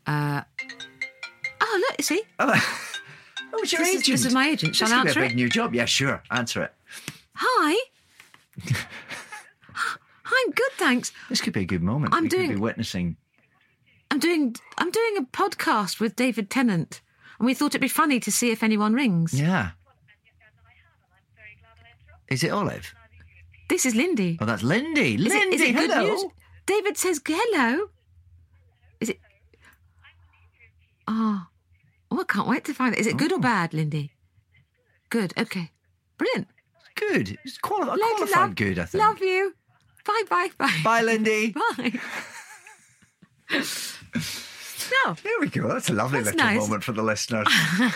Oh, look, see? Oh, it's your agent. This is my agent. Shall I answer This could be a it? big new job. Yeah, sure. Answer it. Hi. I'm good, thanks. This could be a good moment. We could be witnessing. I'm doing a podcast with David Tennant, and we thought it'd be funny to see if anyone rings. Yeah. Is it Olive? This is Lindy. Oh, that's Lindy. Is it good hello. news? David says hello. Is it? Oh, I can't wait to find it. Is it good or bad, Lindy? Good. Okay. Brilliant. Good. It's qualified Love, good, I think. Love you. Bye. Bye, Lindy. Bye. No. There we go. That's a lovely That's little nice. moment for the listeners.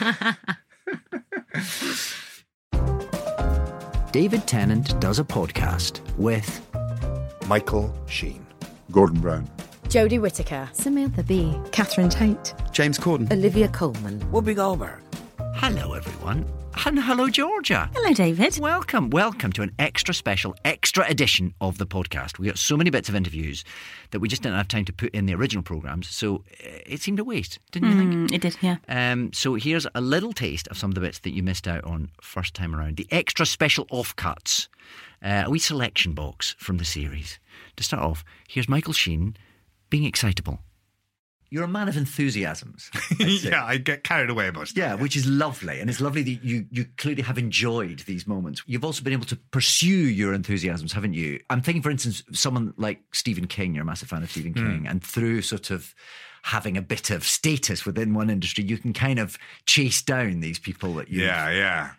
David Tennant does a podcast with Michael Sheen, Gordon Brown, Jodie Whittaker, Samantha Bee, Catherine Tate, James Corden, Olivia Colman. Whoopi Goldberg. Hello, everyone. And hello, Georgia. Hello, David. Welcome to an extra special, extra edition of the podcast. We got so many bits of interviews that we just didn't have time to put in the original programmes, so it seemed a waste, didn't you think? It did, yeah. So here's a little taste of some of the bits that you missed out on first time around. The extra special offcuts, a wee selection box from the series. To start off, here's Michael Sheen being excitable. You're a man of enthusiasms. Yeah, I get carried away about stuff. Yeah, which is lovely. And it's lovely that you clearly have enjoyed these moments. You've also been able to pursue your enthusiasms, haven't you? I'm thinking, for instance, someone like Stephen King. You're a massive fan of Stephen King. And through sort of having a bit of status within one industry, you can kind of chase down these people that you... Yeah.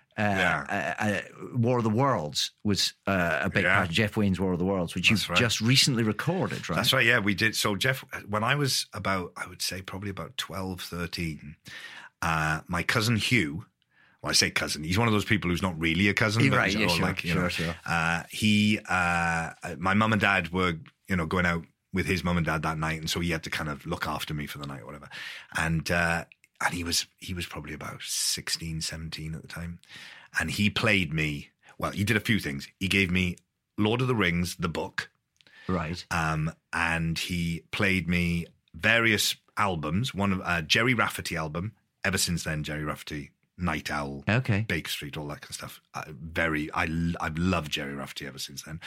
War of the Worlds was a big part of Jeff Wayne's War of the Worlds, which you've just recently recorded, right? That's right, yeah, we did. So Jeff, when I was about, I would say probably about 12, 13, my cousin Hugh, well, I say cousin, he's one of those people who's not really a cousin. But Right, yeah, sure. Sure. My mum and dad were, going out with his mum and dad that night, and so he had to kind of look after me for the night or whatever. And he was probably about 16, 17 at the time. And he played me, well, he did a few things. He gave me Lord of the Rings, the book. Right. And he played me various albums, one of Jerry Rafferty album. Ever since then, Jerry Rafferty, Night Owl, Okay. Baker Street, all that kind of stuff. I've loved Jerry Rafferty ever since then.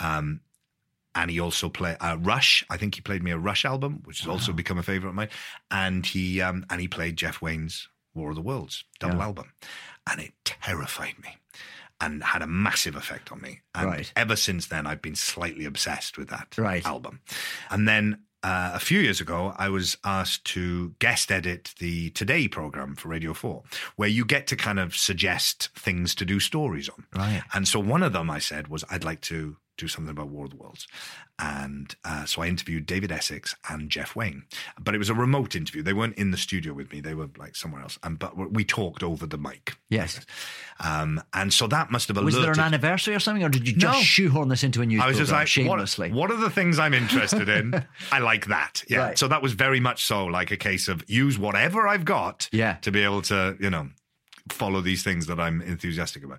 And he also played Rush. I think he played me a Rush album, which has also become a favourite of mine. And he played Jeff Wayne's War of the Worlds double album, and it terrified me and had a massive effect on me. And ever since then, I've been slightly obsessed with that album. And then a few years ago, I was asked to guest edit the Today programme for Radio 4, where you get to kind of suggest things to do stories on. Right. And so one of them I said was, I'd like to do something about War of the Worlds. And so I interviewed David Essex and Jeff Wayne. But it was a remote interview. They weren't in the studio with me. They were like somewhere else. But we talked over the mic. Yes. And so that must have alerted... Was there an anniversary or something, or did you just shoehorn this into a news I was just programme like, shamelessly? What are the things I'm interested in? I like that. Yeah. Right. So that was very much so like a case of use whatever I've got to be able to, follow these things that I'm enthusiastic about.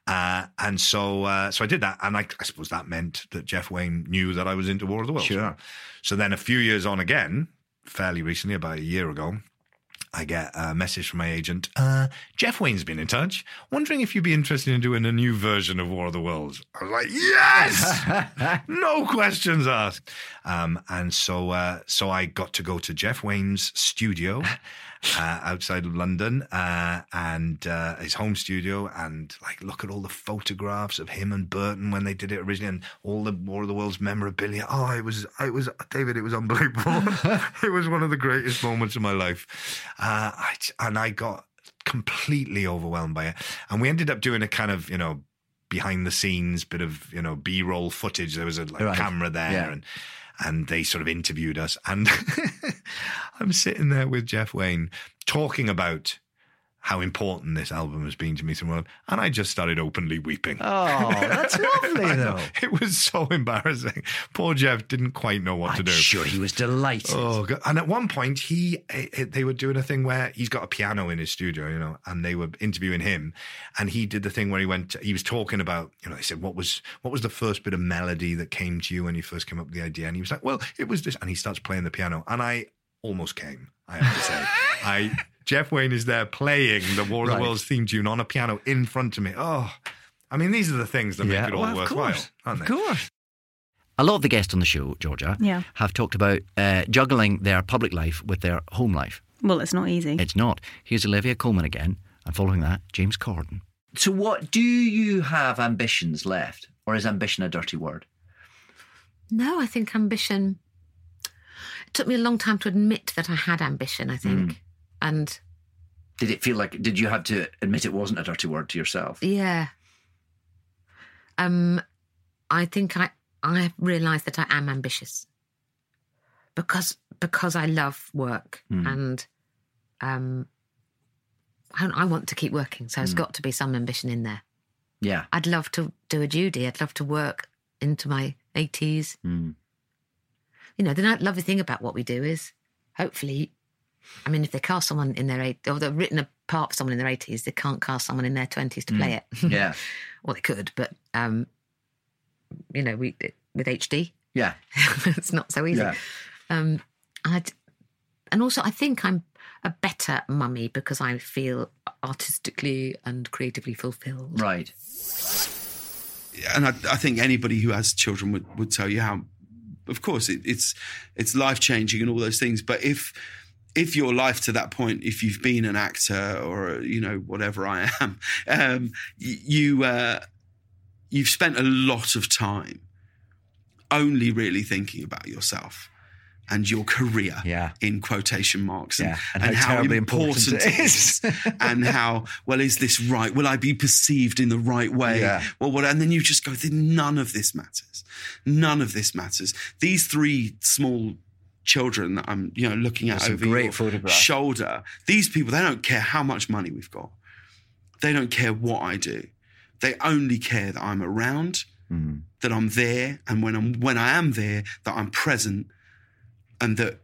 And so I did that. And I suppose that meant that Jeff Wayne knew that I was into War of the Worlds. Sure. So then a few years on again, fairly recently, about a year ago, I get a message from my agent. Jeff Wayne's been in touch, wondering if you'd be interested in doing a new version of War of the Worlds. I was like, yes! No questions asked. And so I got to go to Jeff Wayne's studio outside of London and his home studio, and like look at all the photographs of him and Burton when they did it originally, and all the War of the Worlds memorabilia. Oh, it was David, it was unbelievable. It was one of the greatest moments of my life. And I got completely overwhelmed by it. And we ended up doing a kind of, behind the scenes bit of, B-roll footage. There was a camera there and they sort of interviewed us. And I'm sitting there with Jeff Wayne talking about how important this album has been to me through the world, and I just started openly weeping. Oh, that's lovely, though. It was so embarrassing. Poor Jeff didn't quite know what to do. I'm sure he was delighted. Oh, God. And at one point, they were doing a thing where he's got a piano in his studio, and they were interviewing him, and he did the thing where he was talking about, they said, what was the first bit of melody that came to you when you first came up with the idea? And he was like, well, it was this, and he starts playing the piano, and I almost came. I have to say. Jeff Wayne is there playing the War of the Worlds theme tune on a piano in front of me. Oh, I mean, these are the things that make it all worthwhile, aren't they? Of course. A lot of the guests on the show, Georgia, have talked about juggling their public life with their home life. Well, it's not easy. It's not. Here's Olivia Colman again, and following that, James Corden. So what, do you have ambitions left? Or is ambition a dirty word? No, I think ambition... It took me a long time to admit that I had ambition, I think. And... Did it feel like... Did you have to admit it wasn't a dirty word to yourself? Yeah. I think I realised that I am ambitious. Because I love work and I want to keep working, so there's got to be some ambition in there. Yeah. I'd love to do a Judy. I'd love to work into my 80s. You know, the lovely thing about what we do is, hopefully, I mean, if they cast someone in their 80s, or they've written a part for someone in their 80s, they can't cast someone in their 20s to play it. Yeah. Well, they could, but, you know, with HD. Yeah. It's not so easy. Yeah. And also, I think I'm a better mummy because I feel artistically and creatively fulfilled. Right. And I think anybody who has children would tell you how, of course, it's life-changing and all those things. But if your life to that point, if you've been an actor or, you know, whatever I am, you've spent a lot of time only really thinking about yourself and your career, in quotation marks, and how important it is, and how, well, is this right? Will I be perceived in the right way? Yeah. Well, what? And then you just go, none of this matters. None of this matters. These three small children that I'm, you know, looking at over your shoulder, these people, they don't care how much money we've got. They don't care what I do. They only care that I'm around, that I'm there, and when I am there, that I'm present. And that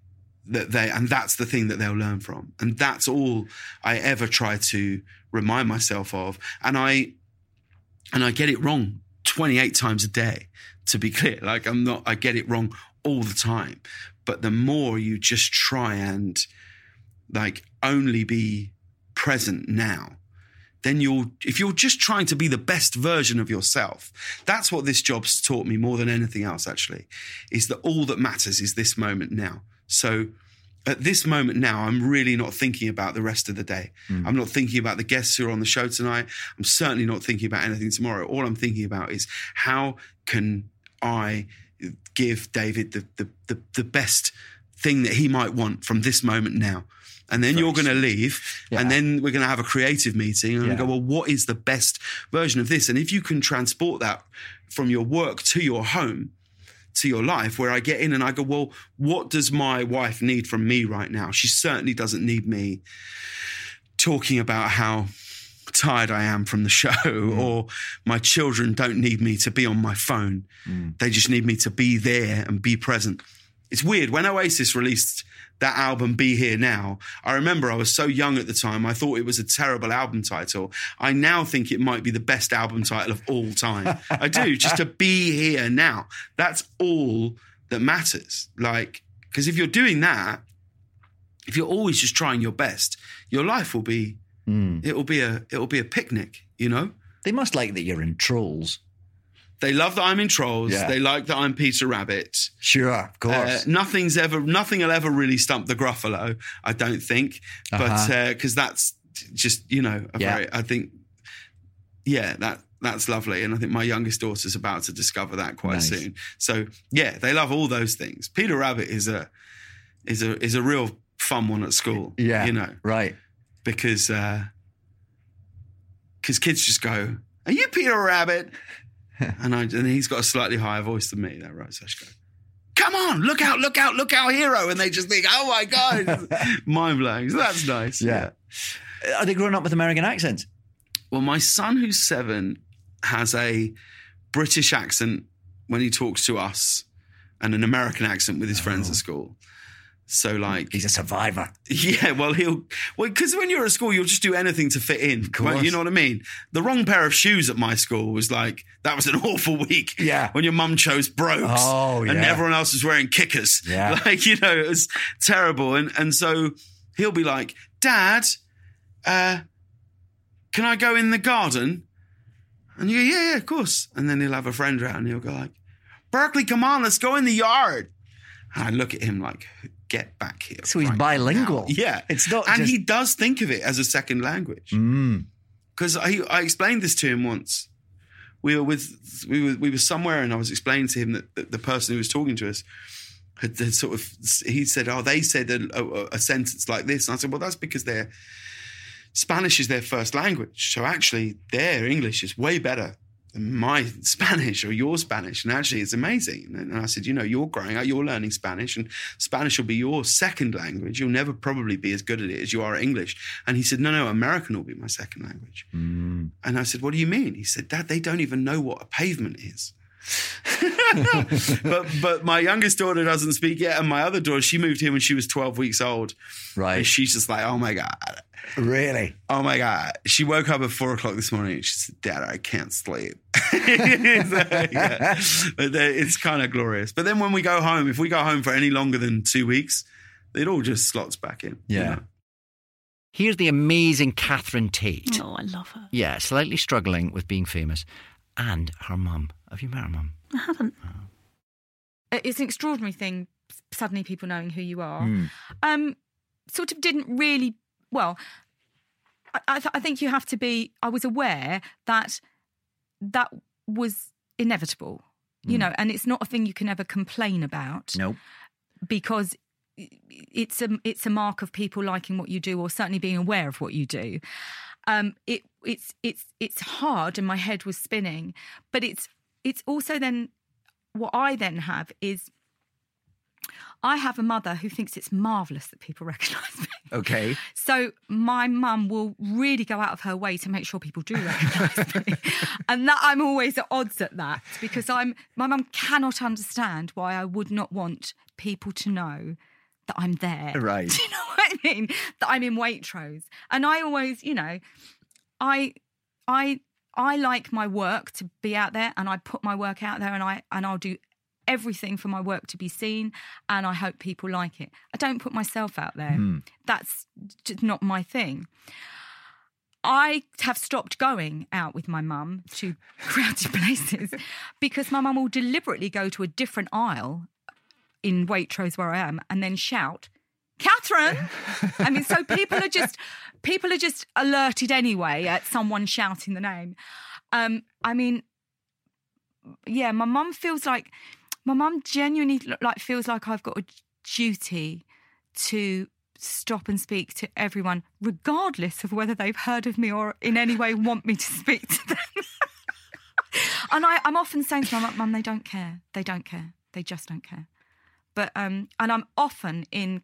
that's the thing that they'll learn from. And that's all I ever try to remind myself of. And I get it wrong 28 times a day, to be clear. Like, I get it wrong all the time. But the more you just try and, like, only be present now, then if you're just trying to be the best version of yourself, that's what this job's taught me more than anything else, actually, is that all that matters is this moment now. So at this moment now, I'm really not thinking about the rest of the day. I'm not thinking about the guests who are on the show tonight. I'm certainly not thinking about anything tomorrow. All I'm thinking about is, how can I give David the best thing that he might want from this moment now? And then you're going to leave, and then we're going to have a creative meeting, and go, well, what is the best version of this? And if you can transport that from your work to your home, to your life, where I get in and I go, well, what does my wife need from me right now? She certainly doesn't need me talking about how tired I am from the show, or my children don't need me to be on my phone. They just need me to be there and be present. It's weird. When Oasis released that album, Be Here Now, I remember I was so young at the time, I thought it was a terrible album title. I now think it might be the best album title of all time. I do, just to be here now. That's all that matters. Like, because if you're doing that, if you're always just trying your best, your life will be, it'll be a picnic, you know? They must like that you're in Trolls. They love that I'm in Trolls. Yeah. They like that I'm Peter Rabbit. Sure, of course. Nothing will ever really stump the Gruffalo, I don't think. But because that's just, you know, that's lovely. And I think my youngest daughter's about to discover that quite soon. So yeah, they love all those things. Peter Rabbit is a real fun one at school. Yeah, you know, right? Because kids just go, "Are you Peter Rabbit?" and he's got a slightly higher voice than me. That right? So I just go, "Come on, look out, hero!" And they just think, "Oh my god, mind blowing." So that's nice. Yeah. Are they growing up with American accents? Well, my son, who's 7, has a British accent when he talks to us, and an American accent with his friends at school. So like he's a survivor. Yeah, well because when you're at school, you'll just do anything to fit in. Right? You know what I mean? The wrong pair of shoes at my school was like, that was an awful week. Yeah. When your mum chose Brogues and everyone else was wearing kickers. Yeah. Like, you know, it was terrible. And so he'll be like, Dad, can I go in the garden? And you go, yeah, of course. And then he'll have a friend around and he'll go like, Berkeley, come on, let's go in the yard. And I look at him like, get back here. So he's bilingual. Now. Yeah. It's not and he does think of it as a second language. Because I explained this to him once. We were somewhere and I was explaining to him that the person who was talking to us had sort of, he said, they said a sentence like this. And I said, well, that's because Spanish is their first language. So actually their English is way better than my Spanish or your Spanish. And actually it's amazing. And I said, you're growing up, you're learning Spanish and Spanish will be your second language. You'll never probably be as good at it as you are at English. And he said, no, American will be my second language. And I said, what do you mean? He said, Dad, they don't even know what a pavement is. but my youngest daughter doesn't speak yet. And my other daughter, she moved here when she was 12 weeks old. Right. And she's just like, oh my God. Really? Oh my God. She woke up at 4:00 this morning and she said, Dad, I can't sleep. But it's kind of glorious. But then when we go home, if we go home for any longer than 2 weeks, it all just slots back in. Yeah. You know? Here's the amazing Catherine Tate. Oh, I love her. Yeah, slightly struggling with being famous. And her mum. Have you met her mum? I haven't. Oh. It's an extraordinary thing, suddenly people knowing who you are. Sort of didn't really... Well, I think you have to be... I was aware that was inevitable, you know, and it's not a thing you can ever complain about. Nope. Because it's a mark of people liking what you do or certainly being aware of what you do. It's hard and my head was spinning, but it's also then what I then have is I have a mother who thinks it's marvellous that people recognise me. Okay. So my mum will really go out of her way to make sure people do recognise me. And that I'm always at odds at that because my mum cannot understand why I would not want people to know that I'm there. Right. Do you know what I mean? That I'm in Waitrose. And I always, I like my work to be out there and I put my work out there and I'll do everything for my work to be seen and I hope people like it. I don't put myself out there. That's just not my thing. I have stopped going out with my mum to crowded places because my mum will deliberately go to a different aisle in Waitrose where I am and then shout, Catherine! I mean, so people are just alerted anyway at someone shouting the name. I mean, yeah, my mum genuinely feels like I've got a duty to stop and speak to everyone, regardless of whether they've heard of me or in any way want me to speak to them. And I'm often saying to my mum, they don't care. They don't care. They just don't care. But and I'm often in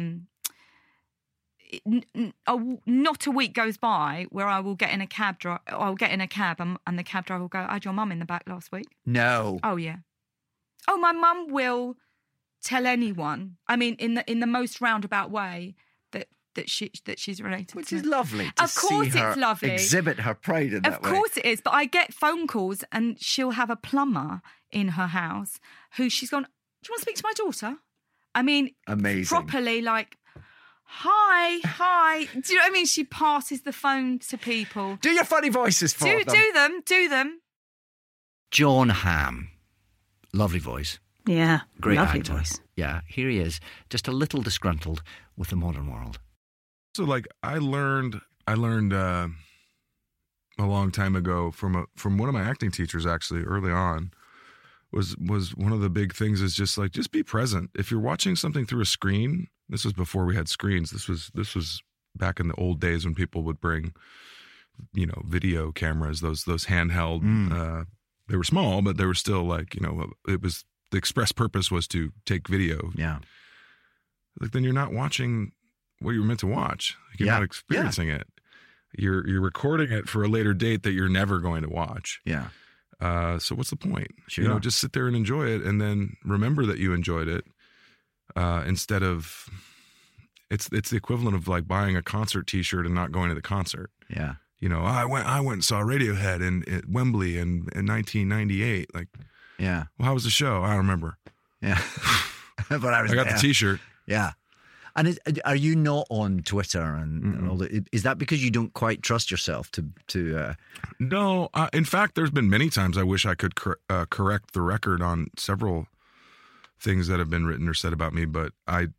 not a week goes by where I will get in a cab. I'll get in a cab and the cab driver will go, "I had your mum in the back last week." No. Oh yeah. Oh, my mum will tell anyone. I mean, in the most roundabout way that she's related. Which to. is lovely. To of course, see her it's lovely. Exhibit her pride in that way. Of course it is. But I get phone calls, and she'll have a plumber in her house who she's gone, "Do you want to speak to my daughter?" I mean, amazing. Properly, like, hi. Do you know what I mean? She passes the phone to people. Do your funny voices for them. Do them. Jon Hamm. Lovely voice. Yeah. Great lovely actor. Voice. Yeah, here he is, just a little disgruntled with the modern world. So, like, I learned a long time ago from one of my acting teachers, actually, early on, was one of the big things is just be present. If you're watching something through a screen, this was before we had screens. This was back in the old days when people would bring, video cameras, those handheld. They were small, but they were still it was the express purpose was to take video. Yeah. Like then you're not watching what you were meant to watch. You're not experiencing it. You're recording it for a later date that you're never going to watch. Yeah. So what's the point? Sure. Just sit there and enjoy it and then remember that you enjoyed it. instead of it's the equivalent of like buying a concert T-shirt and not going to the concert. Yeah. I went and saw Radiohead at Wembley in 1998. Like, yeah. Well, how was the show? I don't remember. Yeah. But I got the T-shirt. Yeah. And are you not on Twitter and all that? Is that because you don't quite trust yourself to? No. In fact, there's been many times I wish I could correct the record on several things that have been written or said about me, but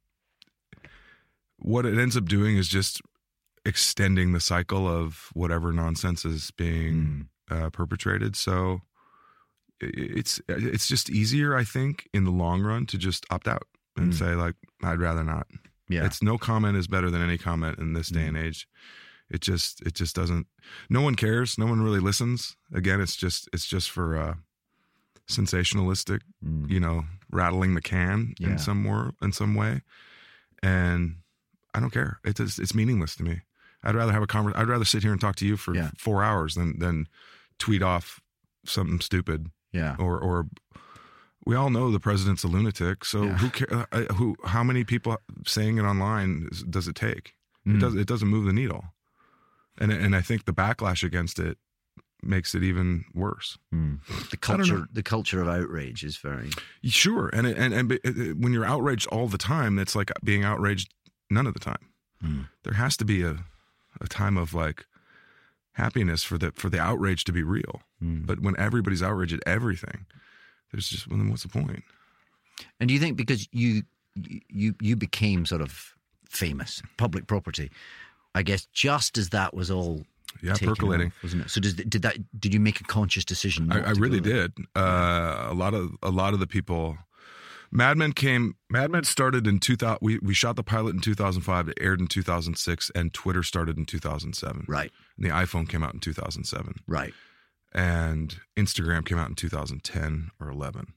what it ends up doing is just extending the cycle of whatever nonsense is being perpetrated. So it's just easier, I think, in the long run to just opt out and say, like, I'd rather not. Yeah. It's no comment is better than any comment in this day and age. It just doesn't. No one cares. No one really listens. Again, it's just for sensationalistic, rattling the can in some way, and I don't care. It's meaningless to me. I'd rather have a conversation. I'd rather sit here and talk to you for 4 hours than tweet off something stupid. Yeah. Or we all know the president's a lunatic. So who cares? How many people saying it online does it take? It doesn't move the needle. And I think the backlash against it makes it even worse. The culture of outrage is very sure. And when you're outraged all the time, it's like being outraged none of the time. There has to be a time of like happiness for the outrage to be real. But when everybody's outraged at everything, there's just, well, then what's the point? And do you think because you became sort of famous, public property, I guess just as that was all percolating, off, wasn't it? So did you make a conscious decision? I really did. A lot of the people. Mad Men started in 2000. We shot the pilot in 2005. It aired in 2006, and Twitter started in 2007. Right. And the iPhone came out in 2007. Right. And Instagram came out in 2010 or 11.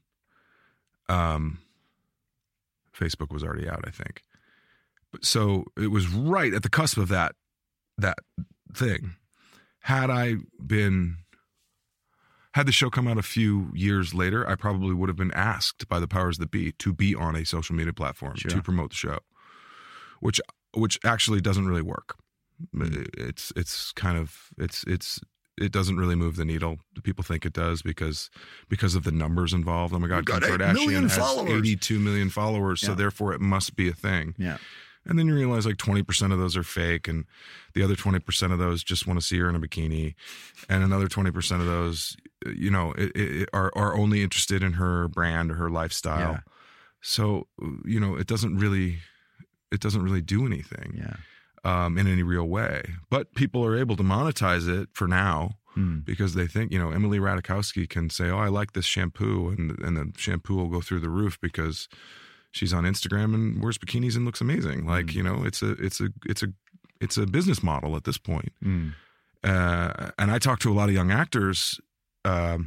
Facebook was already out, I think. But so it was right at the cusp of that thing. Had the show come out a few years later, I probably would have been asked by the powers that be to be on a social media platform to promote the show, which actually doesn't really work. It doesn't really move the needle. People think it does because of the numbers involved. Oh my God, Kim Kardashian has 82 million followers, so therefore it must be a thing. Yeah. And then you realize like 20% of those are fake, and the other 20% of those just want to see her in a bikini, and another 20% of those, are only interested in her brand or her lifestyle. Yeah. So it doesn't really do anything in any real way. But people are able to monetize it for now because they think Emily Ratajkowski can say, "Oh, I like this shampoo," and the shampoo will go through the roof because she's on Instagram and wears bikinis and looks amazing. Like, it's a business model at this point. And I talk to a lot of young actors. I'm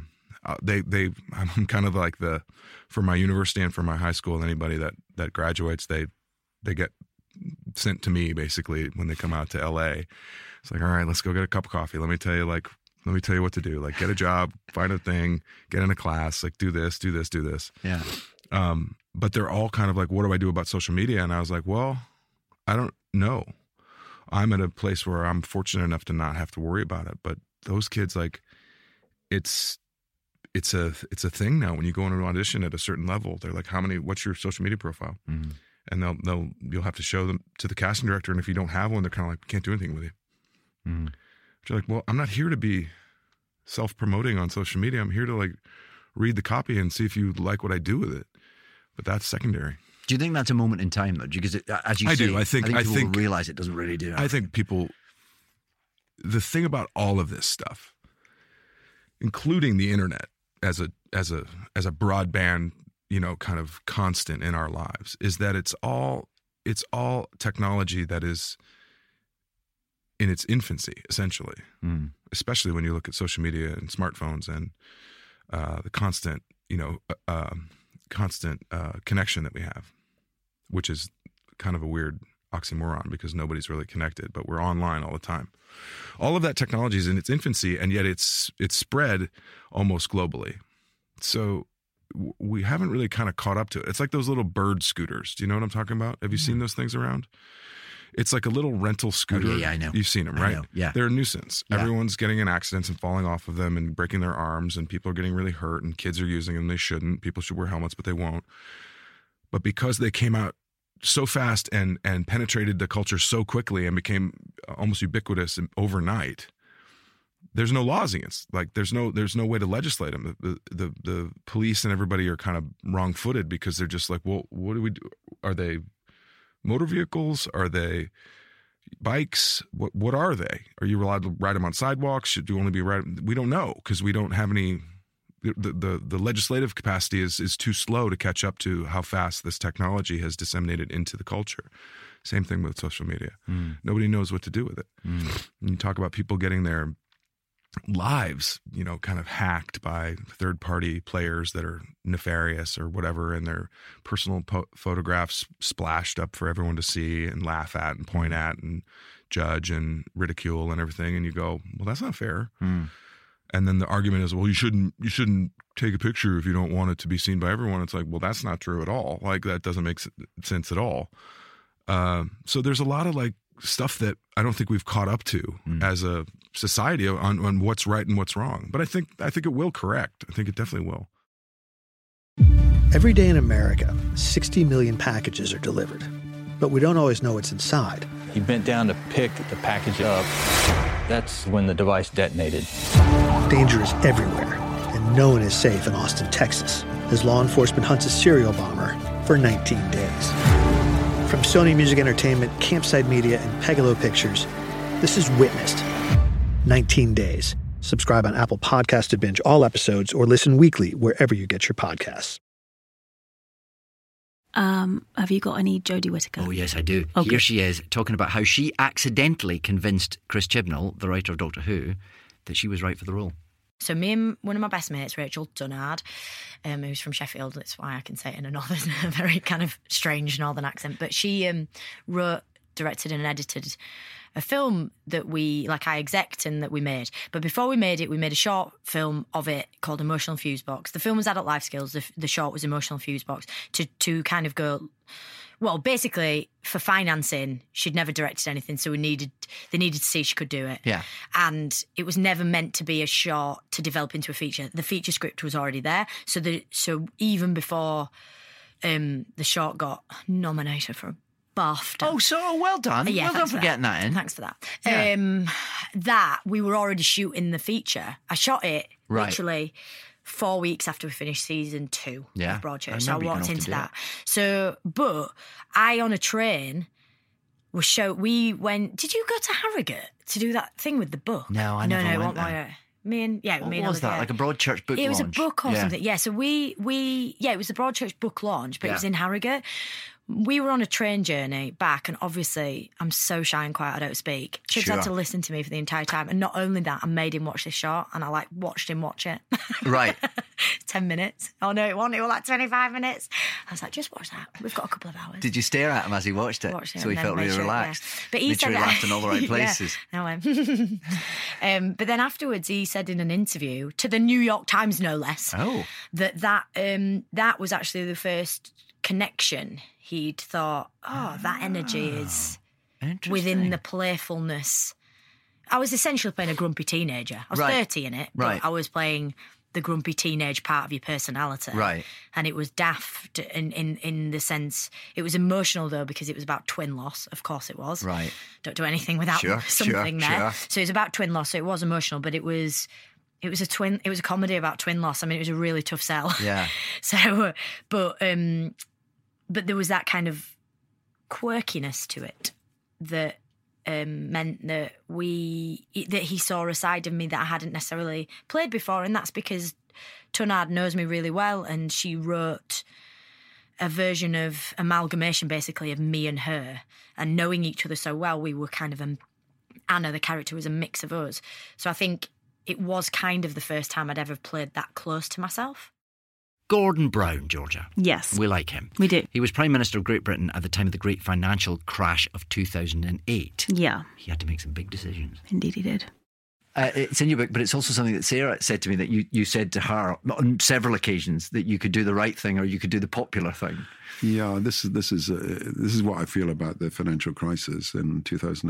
kind of like for my university and for my high school, anybody that graduates, they get sent to me basically when they come out to LA. It's like, all right, let's go get a cup of coffee. Let me tell you what to do. Like, get a job, find a thing, get in a class, like do this. Yeah. But they're all kind of like, what do I do about social media? And I was like, well, I don't know. I'm at a place where I'm fortunate enough to not have to worry about it. But those kids, like, it's a thing now. When you go on an audition at a certain level, they're like, what's your social media profile? Mm-hmm. And you'll have to show them to the casting director. And if you don't have one, they're kind of like, we can't do anything with you. Mm-hmm. But you're like, well, I'm not here to be self-promoting on social media. I'm here to like read the copy and see if you like what I do with it. But that's secondary. Do you think that's a moment in time, though? Because as you say, I think people will realize it doesn't really do that. I think the thing about all of this stuff, including the internet as a broadband, kind of constant in our lives, is that it's all technology that is in its infancy, essentially. Especially when you look at social media and smartphones and the constant, connection that we have, which is kind of a weird oxymoron because nobody's really connected, but we're online all the time. All of that technology is in its infancy, and yet it's spread almost globally. So we haven't really kind of caught up to it. It's like those little bird scooters. Do you know what I'm talking about? Have you seen those things around? It's like a little rental scooter. Oh, yeah, I know. You've seen them, right? I know, yeah. They're a nuisance. Yeah. Everyone's getting in accidents and falling off of them and breaking their arms, and people are getting really hurt, and kids are using them. They shouldn't. People should wear helmets, but they won't. But because they came out so fast and penetrated the culture so quickly and became almost ubiquitous overnight, there's no laws against. Like there's no way to legislate them. The police and everybody are kind of wrong-footed because they're just like, well, what do we do? Are they motor vehicles? Are they bikes? What are they? Are you allowed to ride them on sidewalks? Should you only be riding? We don't know because we don't have any. The legislative capacity is too slow to catch up to how fast this technology has disseminated into the culture. Same thing with social media. Nobody knows what to do with it. And you talk about people getting their lives, kind of hacked by third-party players that are nefarious or whatever, and their personal photographs splashed up for everyone to see and laugh at and point at and judge and ridicule and everything. And you go, well, that's not fair. And then the argument is, well, you shouldn't take a picture if you don't want it to be seen by everyone. It's like, well, that's not true at all. Like that doesn't make sense at all. So there's a lot of like stuff that I don't think we've caught up to as a society on what's right and what's wrong. But I think it will correct. I think it definitely will. Every day in America, 60 million packages are delivered, but we don't always know what's inside. He bent down to pick the package up. That's when the device detonated. Danger is everywhere, and no one is safe in Austin, Texas, as law enforcement hunts a serial bomber for 19 days. From Sony Music Entertainment, Campside Media, and Pegalo Pictures, this is Witnessed. 19 Days. Subscribe on Apple Podcasts to binge all episodes or listen weekly wherever you get your podcasts. Have you got any Jodie Whittaker? Oh, yes, I do. Okay. Here she is talking about how she accidentally convinced Chris Chibnall, the writer of Doctor Who, that she was right for the role. So me and one of my best mates, Rachel Dunnard, who's from Sheffield, that's why I can say it in a very kind of strange northern accent, but she wrote, directed and edited a film that I execed and that we made. But before we made it, we made a short film of it called Emotional Fuse Box. The film was Adult Life Skills. The short was Emotional Fuse Box to kind of go... Well, basically, for financing, she'd never directed anything, so they needed to see she could do it. Yeah. And it was never meant to be a short to develop into a feature. The feature script was already there. So even before the short got nominated for a BAFTA. Oh, so well done. Yeah, well done for getting that in. Thanks for that. Yeah. That, we were already shooting the feature. I shot it literally 4 weeks after we finished season 2 of Broadchurch. So I walked into that. So, but I on a train we went. Did you go to Harrogate to do that thing with the book? No, I never went there. What was that? Like a Broadchurch book launch? It was a book or something. Yeah, so it was the Broadchurch book launch, but it was in Harrogate. We were on a train journey back, and obviously I'm so shy and quiet I don't speak. Chibs had to listen to me for the entire time, and not only that, I made him watch this short, and I watched him watch it. Right. 10 minutes. Oh no, it wasn't. It was 25 minutes. I was like, just watch that. We've got a couple of hours. Did you stare at him as he watched it? So he felt really relaxed. Yeah. But he made sure he laughed in all the right places. But then afterwards, he said in an interview to the New York Times, no less, that was actually the first connection. He'd thought, that energy is within the playfulness. I was essentially playing a grumpy teenager. I was 30 in it, but I was playing the grumpy teenage part of your personality. Right. And it was daft in the sense, it was emotional though, because it was about twin loss. Of course it was. Right. Don't do anything without something there. So it was about twin loss, so it was emotional, but it was a comedy about twin loss. I mean, it was a really tough sell. Yeah. So, but there was that kind of quirkiness to it that meant that he saw a side of me that I hadn't necessarily played before, and that's because Dunnard knows me really well, and she wrote a version of amalgamation, basically, of me and her, and knowing each other so well, we were kind of Anna, the character, was a mix of us. So I think it was kind of the first time I'd ever played that close to myself. Gordon Brown, Georgia. Yes. We like him. We do. He was Prime Minister of Great Britain at the time of the great financial crash of 2008. Yeah. He had to make some big decisions. Indeed he did. It's in your book, but it's also something that Sarah said to me, that you said to her on several occasions, that you could do the right thing or you could do the popular thing. Yeah, this is what I feel about the financial crisis in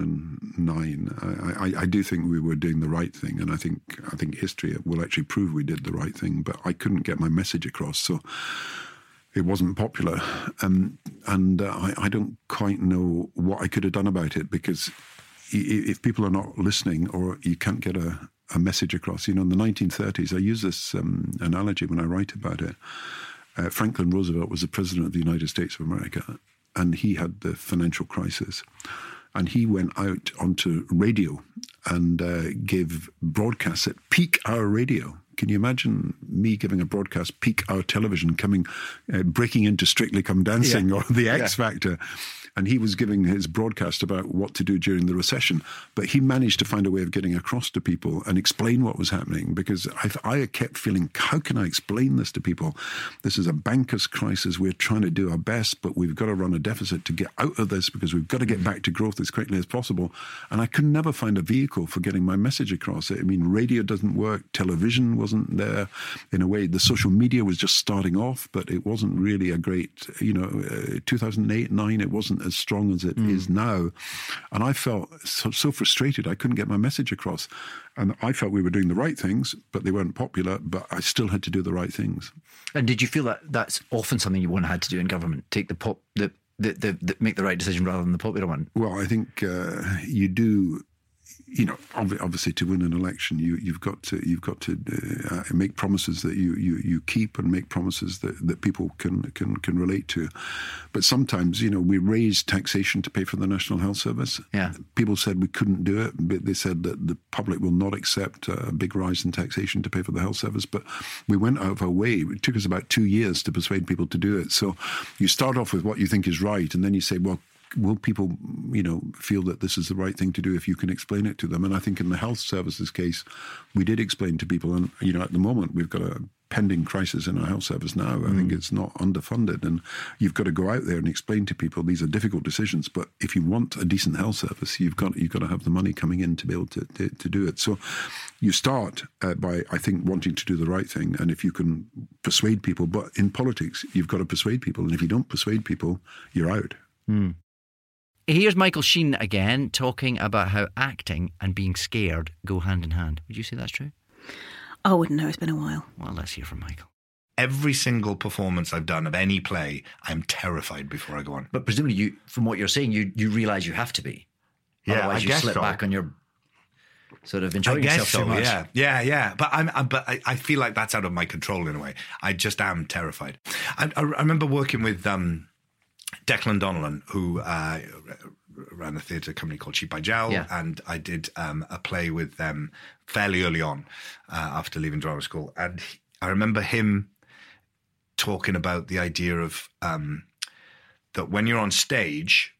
2009. I do think we were doing the right thing, and I think history will actually prove we did the right thing. But I couldn't get my message across, so it wasn't popular, and I don't quite know what I could have done about it, because if people are not listening, or you can't get a message across, in the 1930s, I use this analogy when I write about it. Franklin Roosevelt was the president of the United States of America, and he had the financial crisis. And he went out onto radio and gave broadcasts at peak hour radio. Can you imagine me giving a broadcast peak hour television, breaking into Strictly Come Dancing or The X Factor? And he was giving his broadcast about what to do during the recession. But he managed to find a way of getting across to people and explain what was happening, because I kept feeling, how can I explain this to people? This is a banker's crisis. We're trying to do our best, but we've got to run a deficit to get out of this, because we've got to get back to growth as quickly as possible. And I could never find a vehicle for getting my message across. I mean, radio doesn't work. Television wasn't there. In a way, the social media was just starting off, but it wasn't really a great, 2008, 2009, it wasn't as strong as it is now. And I felt so frustrated I couldn't get my message across. And I felt we were doing the right things, but they weren't popular, but I still had to do the right things. And did you feel that that's often something you had to do in government? Take the make the right decision rather than the popular one? Well, I think you do. Obviously, to win an election, you've got to make promises that you keep, and make promises that people can relate to. But sometimes, we raised taxation to pay for the National Health Service. Yeah. People said we couldn't do it, but they said that the public will not accept a big rise in taxation to pay for the health service. But we went out of our way. It took us about 2 years to persuade people to do it. So you start off with what you think is right, and then you say, well, will people, feel that this is the right thing to do if you can explain it to them? And I think in the health services case, we did explain to people. And, at the moment, we've got a pending crisis in our health service now. I think it's not underfunded. And you've got to go out there and explain to people these are difficult decisions. But if you want a decent health service, you've got to have the money coming in to be able to do it. So you start by, I think, wanting to do the right thing. And if you can persuade people, but in politics, you've got to persuade people. And if you don't persuade people, you're out. Here's Michael Sheen again talking about how acting and being scared go hand in hand. Would you say that's true? I wouldn't know. It's been a while. Well, let's hear from Michael. Every single performance I've done of any play, I'm terrified before I go on. But presumably, from what you're saying, you realise you have to be. Yeah, otherwise you slip back on your sort of enjoying yourself so much. Yeah. But I feel like that's out of my control in a way. I just am terrified. I remember working with Declan Donnellan, who ran a theatre company called Cheap by Jowl, and I did a play with them fairly early on after leaving drama school. And I remember him talking about the idea of that when you're on stage,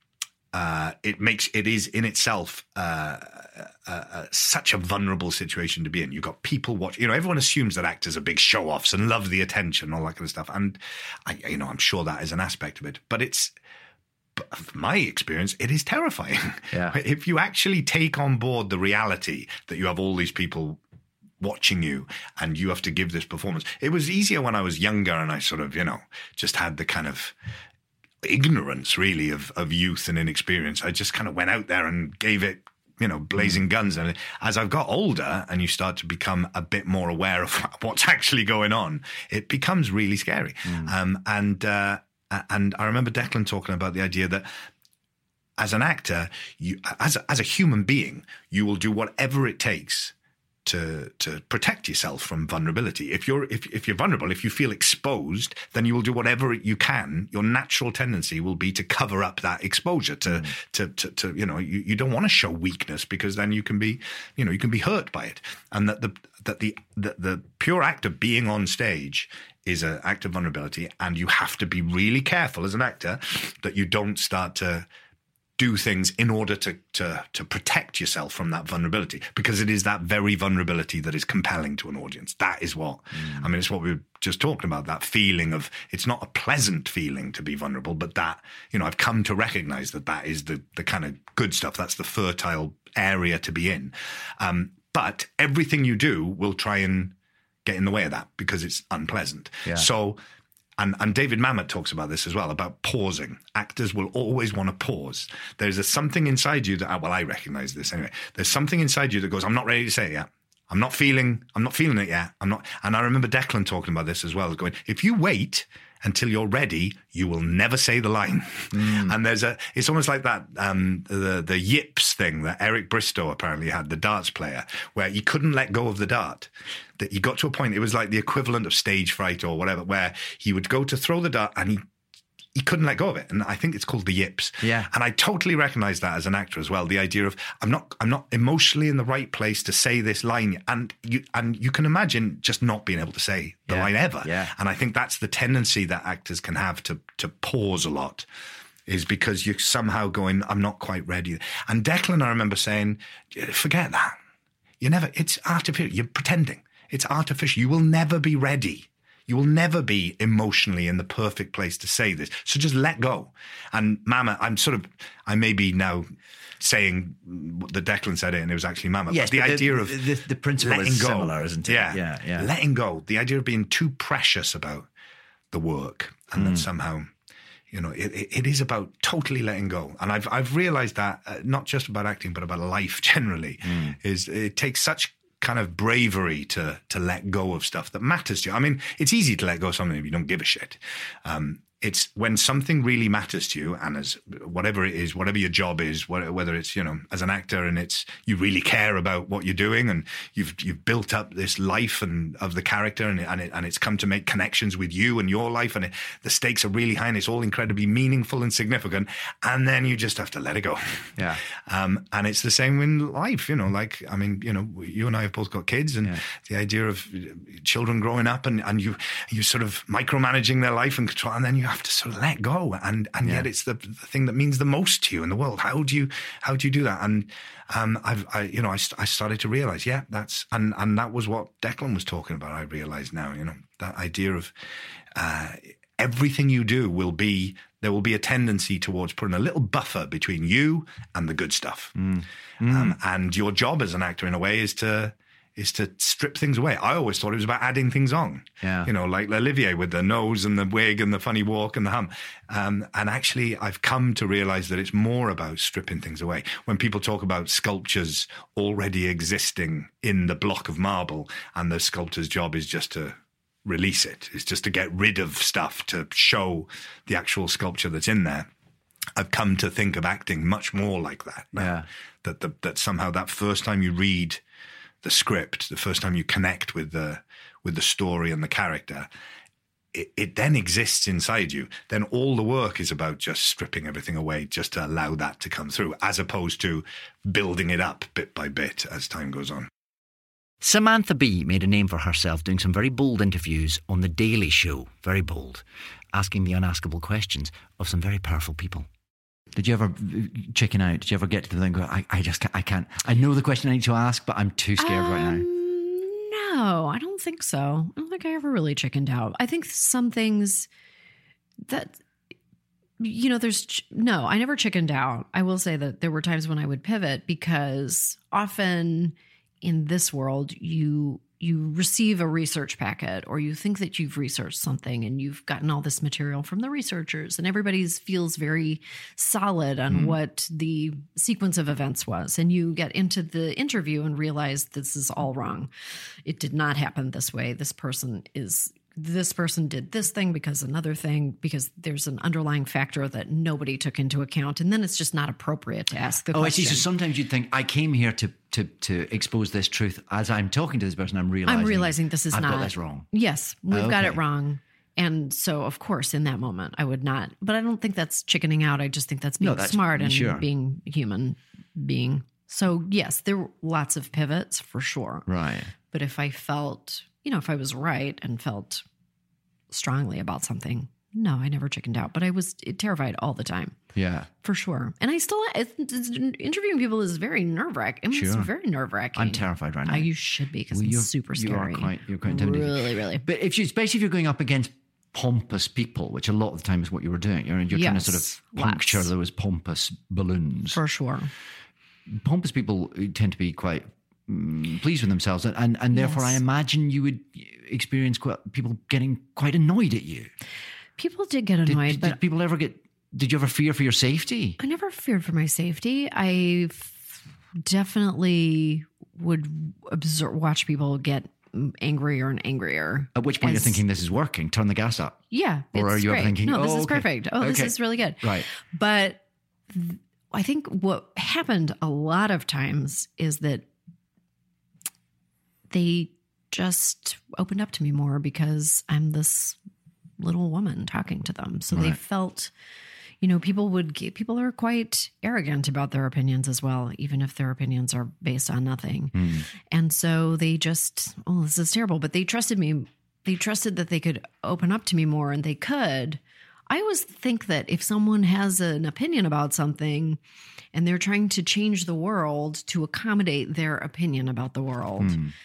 it is in itself such a vulnerable situation to be in. You've got people watching. Everyone assumes that actors are big show-offs and love the attention, all that kind of stuff. And I'm sure that is an aspect of it. But my experience, it is terrifying. Yeah. If you actually take on board the reality that you have all these people watching you and you have to give this performance. It was easier when I was younger and I sort of, just had the kind of ignorance really of youth and inexperience. I just kind of went out there and gave it, blazing guns. And as I've got older and you start to become a bit more aware of what's actually going on, it becomes really scary. And I remember Declan talking about the idea that as an actor, you, as a human being, you will do whatever it takes to protect yourself from vulnerability. If you're vulnerable, if you feel exposed, then you will do whatever you can. Your natural tendency will be to cover up that exposure. You don't want to show weakness because then you can be hurt by it. And that the pure act of being on stage is an act of vulnerability, and you have to be really careful as an actor that you don't start to do things in order to protect yourself from that vulnerability, because it is that very vulnerability that is compelling to an audience. That is what, it's what we were just talking about, that feeling of, it's not a pleasant feeling to be vulnerable, but that, I've come to recognize that is the kind of good stuff. That's the fertile area to be in. But everything you do will try and get in the way of that because it's unpleasant. Yeah. So, and David Mamet talks about this as well, about pausing. Actors will always want to pause. There's something inside you that, well, I recognize this anyway. There's something inside you that goes, I'm not ready to say it yet. I'm not feeling it yet. And I remember Declan talking about this as well, going, if you wait until you're ready, you will never say the line. And it's almost like that, the yips thing that Eric Bristow apparently had, the darts player, where he couldn't let go of the dart. That he got to a point, it was like the equivalent of stage fright or whatever, where he would go to throw the dart and he couldn't let go of it. And I think it's called the yips. Yeah. And I totally recognize that as an actor as well. The idea of I'm not emotionally in the right place to say this line. And you can imagine just not being able to say the line ever. Yeah. And I think that's the tendency that actors can have to pause a lot, is because you're somehow going, I'm not quite ready. And Declan, I remember saying, forget that. It's artificial. You're pretending. It's artificial. You will never be ready. You will never be emotionally in the perfect place to say this. So just let go. And Mama, I may be now saying that Declan said it and it was actually Mama. Yes, but the idea of the principle is similar, isn't it? Yeah. Letting go. The idea of being too precious about the work, and that somehow, it is about totally letting go. And I've realized that not just about acting, but about life generally, is it takes such kind of bravery to let go of stuff that matters to you. I mean, it's easy to let go of something if you don't give a shit. It's when something really matters to you, and as whatever it is, whatever your job is, whether it's, as an actor and it's, you really care about what you're doing and you've built up this life and of the character and it's come to make connections with you and your life, and the stakes are really high and it's all incredibly meaningful and significant, and then you just have to let it go. Yeah. And it's the same in life, you and I have both got kids, and the idea of children growing up and you sort of micromanaging their life and control, and then you have to sort of let go, and yet it's the thing that means the most to you in the world. How do you do that? And I started to realize, that's and that was what Declan was talking about. I realize now, that idea of everything you do there will be a tendency towards putting a little buffer between you and the good stuff. And your job as an actor, in a way, is to strip things away. I always thought it was about adding things on. Yeah. Like Olivier with the nose and the wig and the funny walk and the hum. And actually, I've come to realize that it's more about stripping things away. When people talk about sculptures already existing in the block of marble, and the sculptor's job is just to release it, is just to get rid of stuff to show the actual sculpture that's in there. I've come to think of acting much more like that now. Yeah. That somehow that first time you read the script, the first time you connect with the story and the character, it then exists inside you. Then all the work is about just stripping everything away, just to allow that to come through, as opposed to building it up bit by bit as time goes on. Samantha Bee made a name for herself doing some very bold interviews on The Daily Show, very bold, asking the unaskable questions of some very powerful people. Did you ever chicken out? Did you ever get to the thing, go, I can't. I know the question I need to ask, but I'm too scared right now. No, I don't think so. I don't think I ever really chickened out. I think some things that, I never chickened out. I will say that there were times when I would pivot, because often in this world, you receive a research packet, or you think that you've researched something and you've gotten all this material from the researchers, and everybody feels very solid on what the sequence of events was. And you get into the interview and realize this is all wrong. It did not happen this way. This person did this thing because another thing, because there's an underlying factor that nobody took into account. And then it's just not appropriate to ask the question. I see. So sometimes you'd think, I came here to expose this truth. As I'm talking to this person, I'm realizing this is I've not. got this wrong. Yes, we've got it wrong. And so, of course, in that moment, I would not. But I don't think that's chickening out. I just think that's being smart and being human being. So, yes, there were lots of pivots for sure. Right. But if I felt... if I was right and felt strongly about something, no, I never chickened out. But I was terrified all the time. Yeah. For sure. And I still, interviewing people is very nerve-wracking. It's very nerve-wracking. I'm terrified right now. You should be, because it's super scary. You're quite intimidating. Really, really. But especially if you're going up against pompous people, which a lot of the time is what you were doing. You're trying to sort of puncture those pompous balloons. For sure. Pompous people tend to be quite pleased with themselves, and therefore I imagine you would experience people getting quite annoyed at you. People did get annoyed, but did people ever get? Did you ever fear for your safety? I never feared for my safety. I definitely would watch people get angrier and angrier. At which point you're thinking, this is working, turn the gas up. Yeah. Or are you ever thinking, no, this is okay. perfect. Oh, this is really good. Right. But I think what happened a lot of times is that they just opened up to me more because I'm this little woman talking to them. So they felt, people are quite arrogant about their opinions as well, even if their opinions are based on nothing. And so they just, this is terrible. But they trusted me. They trusted that they could open up to me more, and they could. I always think that if someone has an opinion about something and they're trying to change the world to accommodate their opinion about the world,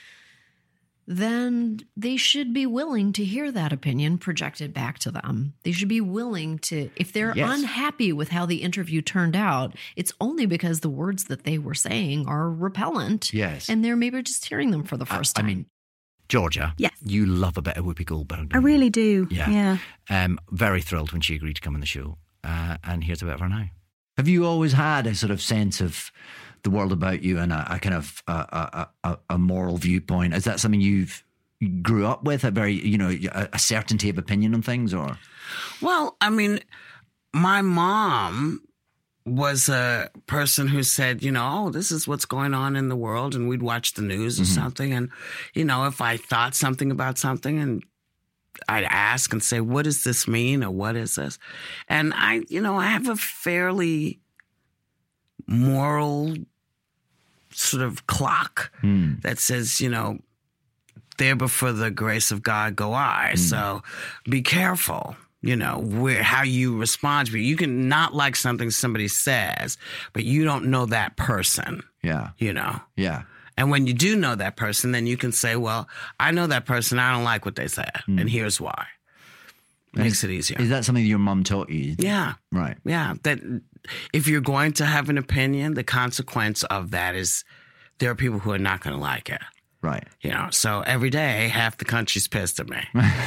then they should be willing to hear that opinion projected back to them. They should be willing to, if they're unhappy with how the interview turned out, it's only because the words that they were saying are repellent. Yes. And they're maybe just hearing them for the first time. I mean, Georgia, yes, you love a bit of Whoopi Goldberg. I really do. Yeah. Very thrilled when she agreed to come on the show. And here's a bit of her now. Have you always had a sort of sense of the world about you and a kind of a moral viewpoint? Is that something you grew up with, a very, a certainty of opinion on things, or? Well, I mean, my mom was a person who said, this is what's going on in the world, and we'd watch the news or something. And, if I thought something about something, and I'd ask and say, what does this mean? Or what is this? And I have a fairly moral sort of clock that says, there before the grace of God go I. So be careful, how you respond to it. You can not like something somebody says, but you don't know that person. Yeah. Yeah. And when you do know that person, then you can say, well, I know that person. I don't like what they said. And here's why. Makes it easier. Is that something your mum taught you? Yeah. Right. Yeah. That if you're going to have an opinion, the consequence of that is there are people who are not going to like it. Right. So every day, half the country's pissed at me.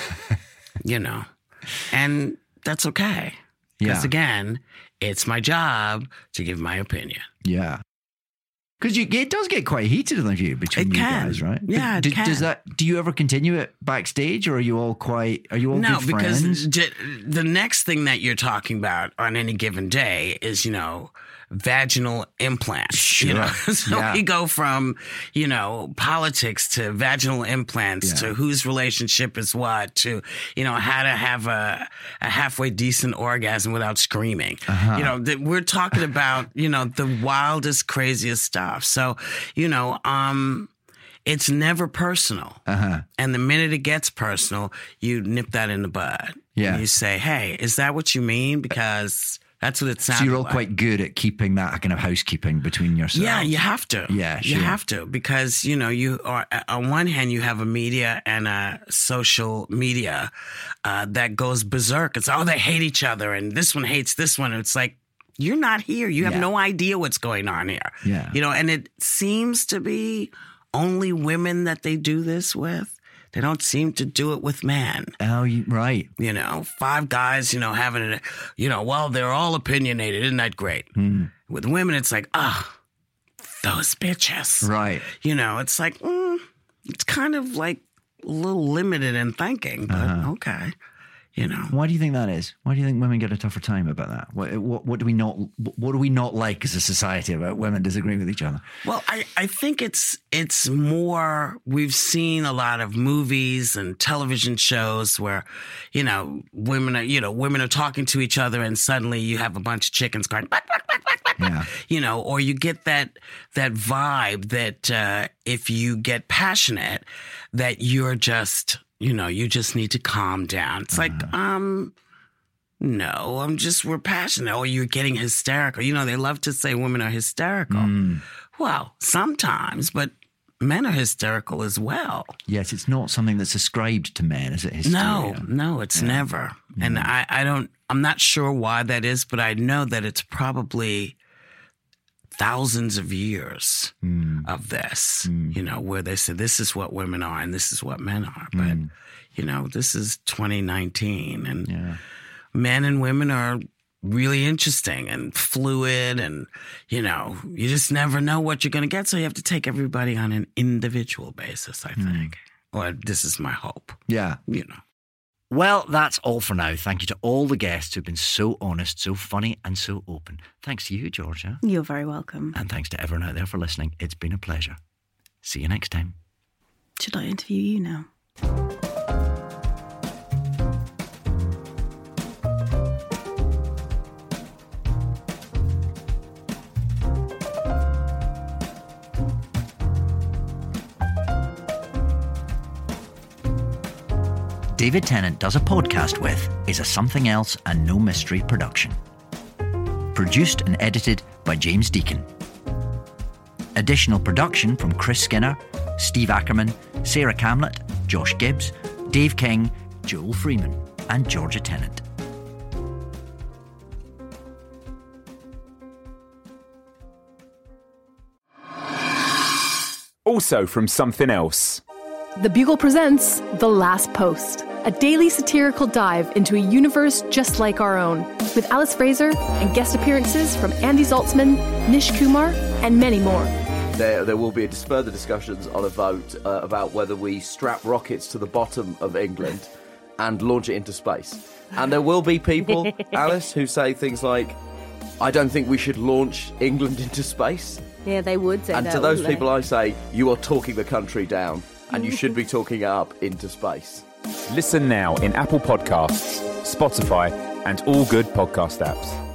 And that's okay. Because again, it's my job to give my opinion. Yeah. Because it does get quite heated in the view between you guys, right? Yeah, it can. Do you ever continue it backstage, or are you all good friends? No, because the next thing that you're talking about on any given day is, vaginal implants. Sure. So we go from, politics to vaginal implants to whose relationship is what to, how to have a halfway decent orgasm without screaming. We're talking about, the wildest, craziest stuff. So, it's never personal. And the minute it gets personal, you nip that in the bud. Yeah. And you say, hey, is that what you mean? Because that's what it sounds like. So you're all quite good at keeping that kind of housekeeping between yourselves. Yeah, you have to. Yeah, sure. You have to, because, you are, on one hand, you have a media and a social media that goes berserk. It's, they hate each other, and this one hates this one. It's like, you're not here. You have no idea what's going on here. Yeah. And it seems to be only women that they do this with. They don't seem to do it with men. Oh, right. 5 guys, having it, well, they're all opinionated. Isn't that great? With women, it's like, those bitches. Right. It's like, it's kind of like a little limited in thinking, but okay. Why do you think that is? Why do you think women get a tougher time about that? What do we not like as a society about women disagreeing with each other? Well, I think it's more, we've seen a lot of movies and television shows where, women are talking to each other, and suddenly you have a bunch of chickens going, back, back, back, back, back, back. Or you get that vibe that if you get passionate, that you're just, you just need to calm down. It's like, no, we're passionate. Or you're getting hysterical. They love to say women are hysterical. Well, sometimes, but men are hysterical as well. Yes, it's not something that's ascribed to men, is it? Hysteria? No, it's never. And I'm not sure why that is, but I know that it's probably thousands of years of this, you know, where they said this is what women are and this is what men are. But, you know, this is 2019 and men and women are really interesting and fluid, and, you know, you just never know what you're going to get. So you have to take everybody on an individual basis, I think. Or this is my hope. Yeah. You know. Well, that's all for now. Thank you to all the guests who've been so honest, so funny and so open. Thanks to you, Georgia. You're very welcome. And thanks to everyone out there for listening. It's been a pleasure. See you next time. Should I interview you now? David Tennant Does a Podcast With is a Something Else and No Mystery production. Produced and edited by James Deacon. Additional production from Chris Skinner, Steve Ackerman, Sarah Camlett, Josh Gibbs, Dave King, Joel Freeman, and Georgia Tennant. Also from Something Else. The Bugle presents The Last Post, a daily satirical dive into a universe just like our own, with Alice Fraser and guest appearances from Andy Zaltzman, Nish Kumar, and many more. There will be further discussions on a vote about whether we strap rockets to the bottom of England and launch it into space. And there will be people, Alice, who say things like, I don't think we should launch England into space. Yeah, they would say that. And to those people I say, you are talking the country down, and you should be talking it up into space. Listen now in Apple Podcasts, Spotify, and all good podcast apps.